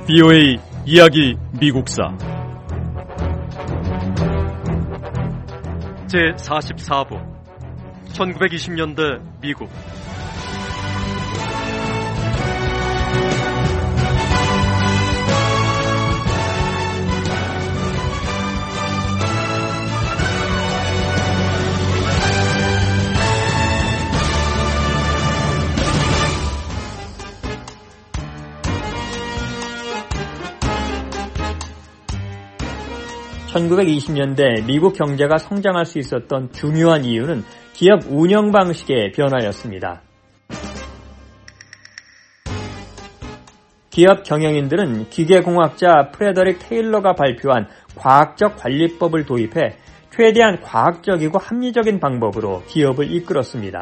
BOA 이야기 미국사 제44부 1920년대 미국. (1920년대) 미국 경제가 성장할 수 있었던 중요한 이유는 기업 운영 방식의 변화였습니다. 기업 경영인들은 기계공학자 프레더릭 테일러가 발표한 과학적 관리법을 도입해 최대한 과학적이고 합리적인 방법으로 기업을 이끌었습니다.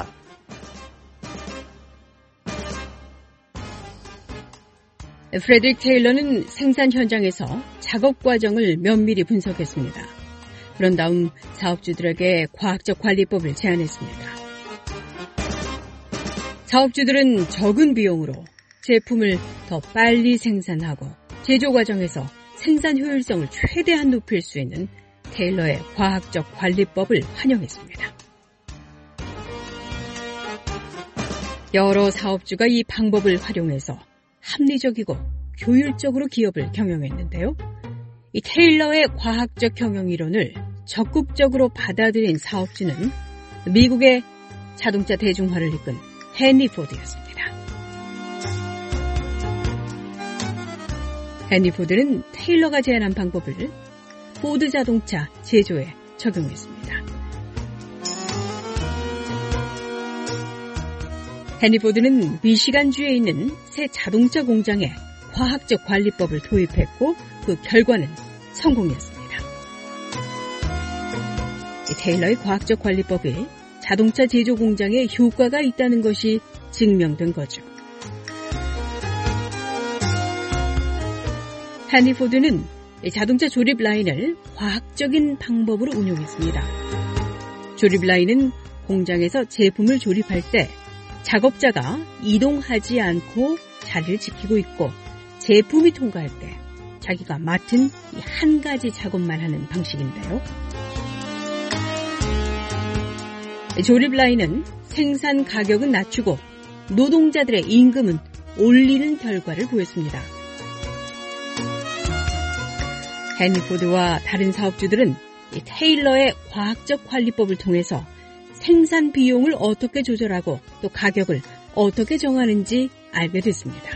프레드릭 테일러는 생산 현장에서 작업 과정을 면밀히 분석했습니다. 그런 다음 사업주들에게 과학적 관리법을 제안했습니다. 사업주들은 적은 비용으로 제품을 더 빨리 생산하고 제조 과정에서 생산 효율성을 최대한 높일 수 있는 테일러의 과학적 관리법을 환영했습니다. 여러 사업주가 이 방법을 활용해서 합리적이고 효율적으로 기업을 경영했는데요. 이 테일러의 과학적 경영 이론을 적극적으로 받아들인 사업주는 미국의 자동차 대중화를 이끈 헨리 포드였습니다. 헨리 포드는 테일러가 제안한 방법을 포드 자동차 제조에 적용했습니다. 헨리 포드는 미시간주에 있는 새 자동차 공장에 과학적 관리법을 도입했고 그 결과는 성공이었습니다. 테일러의 과학적 관리법이 자동차 제조 공장에 효과가 있다는 것이 증명된 거죠. 헨리 포드는 자동차 조립 라인을 과학적인 방법으로 운용했습니다. 조립 라인은 공장에서 제품을 조립할 때 작업자가 이동하지 않고 자리를 지키고 있고 제품이 통과할 때 자기가 맡은 이 한 가지 작업만 하는 방식인데요. 조립 라인은 생산 가격은 낮추고 노동자들의 임금은 올리는 결과를 보였습니다. 헨리 포드와 다른 사업주들은 이 테일러의 과학적 관리법을 통해서 생산 비용을 어떻게 조절하고 또 가격을 어떻게 정하는지 알게 됐습니다.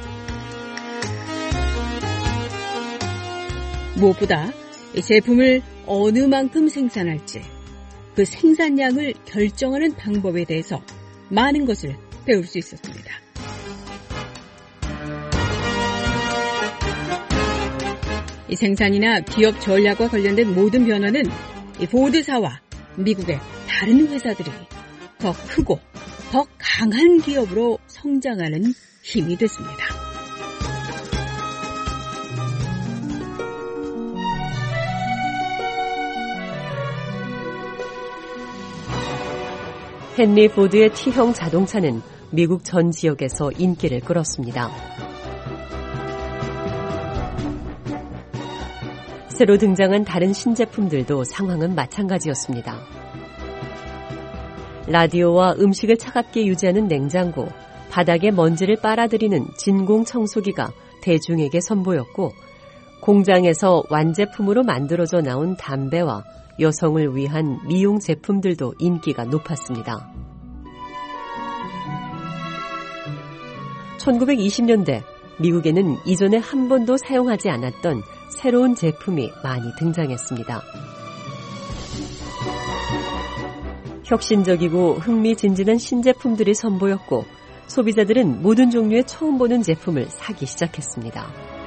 무엇보다 이 제품을 어느 만큼 생산할지 그 생산량을 결정하는 방법에 대해서 많은 것을 배울 수 있었습니다. 이 생산이나 기업 전략과 관련된 모든 변화는 이 포드사와 미국의 다른 회사들이 더 크고 더 강한 기업으로 성장하는 힘이 됐습니다. 헨리 포드의 T형 자동차는 미국 전 지역에서 인기를 끌었습니다. 새로 등장한 다른 신제품들도 상황은 마찬가지였습니다. 라디오와 음식을 차갑게 유지하는 냉장고, 바닥에 먼지를 빨아들이는 진공 청소기가 대중에게 선보였고 공장에서 완제품으로 만들어져 나온 담배와 여성을 위한 미용 제품들도 인기가 높았습니다. 1920년대 미국에는 이전에 한 번도 사용하지 않았던 새로운 제품이 많이 등장했습니다. 혁신적이고 흥미진진한 신제품들이 선보였고 소비자들은 모든 종류의 처음 보는 제품을 사기 시작했습니다.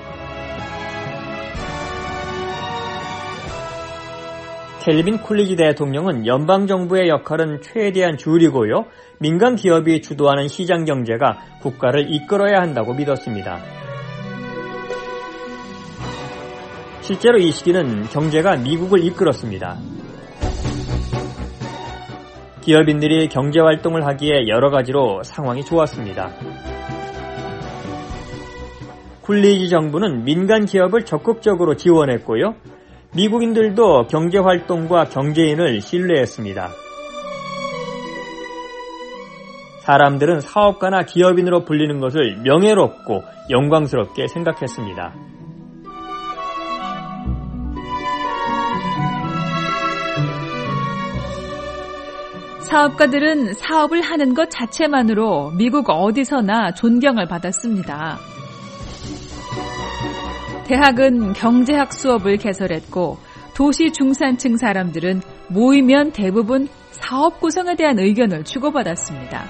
켈빈 콜리지 대통령은 연방정부의 역할은 최대한 줄이고요. 민간 기업이 주도하는 시장 경제가 국가를 이끌어야 한다고 믿었습니다. 실제로 이 시기는 경제가 미국을 이끌었습니다. 기업인들이 경제활동을 하기에 여러 가지로 상황이 좋았습니다. 쿨리지 정부는 민간 기업을 적극적으로 지원했고요. 미국인들도 경제활동과 경제인을 신뢰했습니다. 사람들은 사업가나 기업인으로 불리는 것을 명예롭고 영광스럽게 생각했습니다. 사업가들은 사업을 하는 것 자체만으로 미국 어디서나 존경을 받았습니다. 대학은 경제학 수업을 개설했고 도시 중산층 사람들은 모이면 대부분 사업 구성에 대한 의견을 주고받았습니다.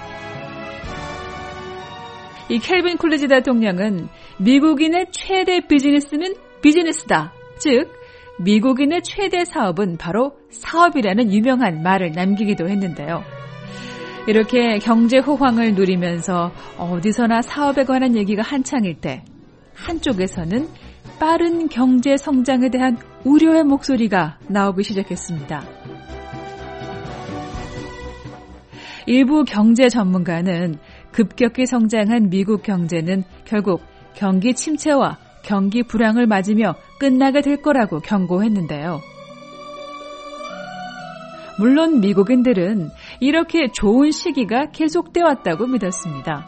이 켈빈 쿨리지 대통령은 미국인의 최대 비즈니스는 비즈니스다. 즉 미국인의 최대 사업은 바로 사업이라는 유명한 말을 남기기도 했는데요. 이렇게 경제 호황을 누리면서 어디서나 사업에 관한 얘기가 한창일 때 한쪽에서는 빠른 경제 성장에 대한 우려의 목소리가 나오기 시작했습니다. 일부 경제 전문가는 급격히 성장한 미국 경제는 결국 경기 침체와 경기 불황을 맞으며 끝나게 될 거라고 경고했는데요. 물론 미국인들은 이렇게 좋은 시기가 계속돼 왔다고 믿었습니다.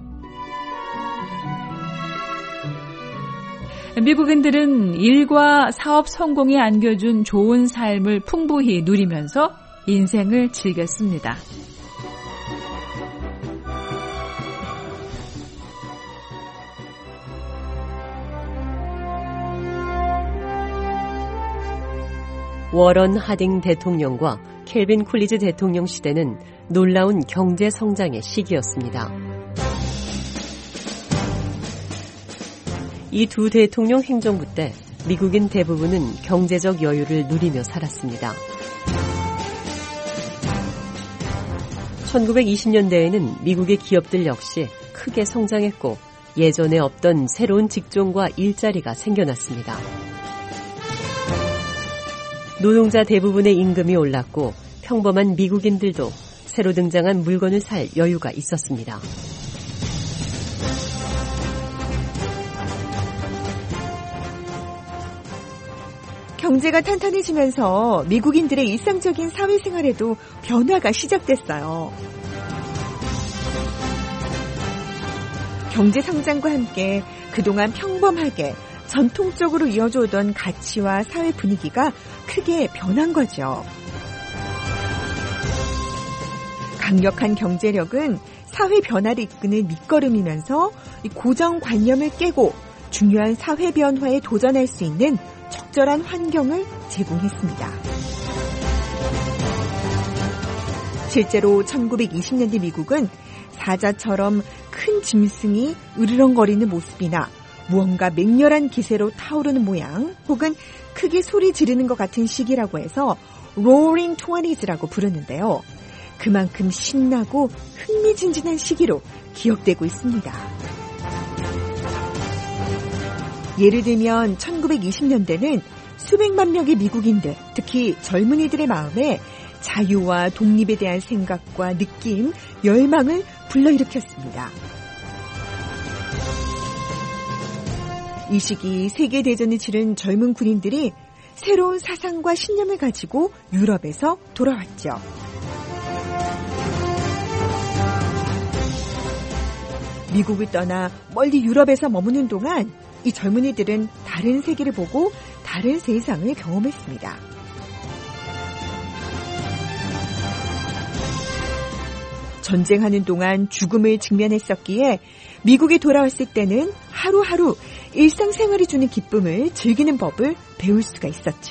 미국인들은 일과 사업 성공이 안겨준 좋은 삶을 풍부히 누리면서 인생을 즐겼습니다. 워런 하딩 대통령과 켈빈 쿨리지 대통령 시대는 놀라운 경제 성장의 시기였습니다. 이 두 대통령 행정부 때 미국인 대부분은 경제적 여유를 누리며 살았습니다. 1920년대에는 미국의 기업들 역시 크게 성장했고 예전에 없던 새로운 직종과 일자리가 생겨났습니다. 노동자 대부분의 임금이 올랐고 평범한 미국인들도 새로 등장한 물건을 살 여유가 있었습니다. 경제가 탄탄해지면서 미국인들의 일상적인 사회생활에도 변화가 시작됐어요. 경제 성장과 함께 그동안 평범하게 전통적으로 이어져 오던 가치와 사회 분위기가 크게 변한 거죠. 강력한 경제력은 사회 변화를 이끄는 밑거름이면서 고정관념을 깨고 중요한 사회 변화에 도전할 수 있는 적절한 환경을 제공했습니다. 실제로 1920년대 미국은 사자처럼 큰 짐승이 으르렁거리는 모습이나 무언가 맹렬한 기세로 타오르는 모양 혹은 크게 소리 지르는 것 같은 시기라고 해서 Roaring Twenties,라고 부르는데요. 그만큼 신나고 흥미진진한 시기로 기억되고 있습니다. 예를 들면 1920년대는 수백만 명의 미국인들, 특히 젊은이들의 마음에 자유와 독립에 대한 생각과 느낌, 열망을 불러일으켰습니다. 이 시기 세계대전을 치른 젊은 군인들이 새로운 사상과 신념을 가지고 유럽에서 돌아왔죠. 미국을 떠나 멀리 유럽에서 머무는 동안 이 젊은이들은 다른 세계를 보고 다른 세상을 경험했습니다. 전쟁하는 동안 죽음을 직면했었기에 미국에 돌아왔을 때는 하루하루 일상생활이 주는 기쁨을 즐기는 법을 배울 수가 있었죠.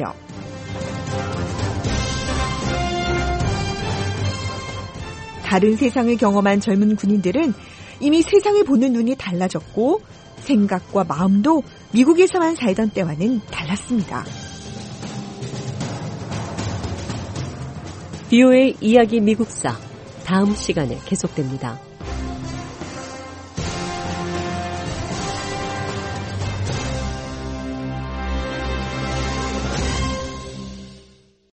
다른 세상을 경험한 젊은 군인들은 이미 세상을 보는 눈이 달라졌고 생각과 마음도 미국에서만 살던 때와는 달랐습니다. VOA 이야기 미국사 다음 시간에 계속됩니다.